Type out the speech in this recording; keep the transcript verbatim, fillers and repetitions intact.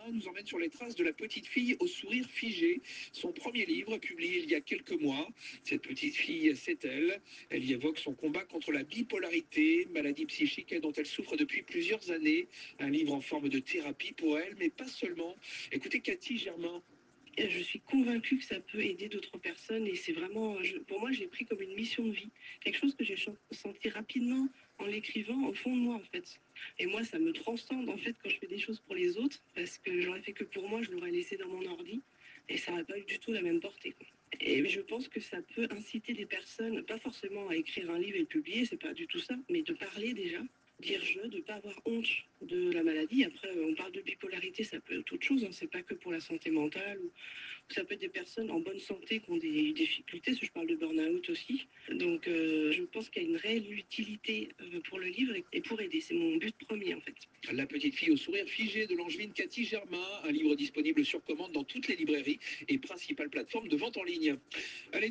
nous emmène sur les traces de la petite fille au sourire figé. Son premier livre, publié il y a quelques mois. Cette petite fille, c'est elle. Elle y évoque son combat contre la bipolarité, maladie psychique dont elle souffre depuis plusieurs années. Un livre en forme de thérapie pour elle, mais pas seulement. Écoutez Cathy Germain. Je suis convaincue que ça peut aider d'autres personnes et c'est vraiment, je, pour moi, je l'ai pris comme une mission de vie. Quelque chose que j'ai senti rapidement en l'écrivant au fond de moi, en fait. Et moi, ça me transcende, en fait, quand je fais des choses pour les autres, parce que j'aurais fait que pour moi, je l'aurais laissé dans mon ordi et ça n'aurait pas eu du tout la même portée, quoi. Et je pense que ça peut inciter des personnes, pas forcément à écrire un livre et le publier, c'est pas du tout ça, mais de parler déjà, dire je, de ne pas avoir honte de la maladie. Après, on parle de bipolarité, ça peut être autre chose, hein, c'est pas que pour la santé mentale, ou ça peut être des personnes en bonne santé qui ont des difficultés, je parle de burn-out aussi. Donc euh, je pense qu'il y a une réelle utilité euh, pour le livre et pour aider, c'est mon but premier en fait. La petite fille au sourire figé de l'angevine Cathy Germain, un livre disponible sur commande dans toutes les librairies et principales plateformes de vente en ligne. Allez,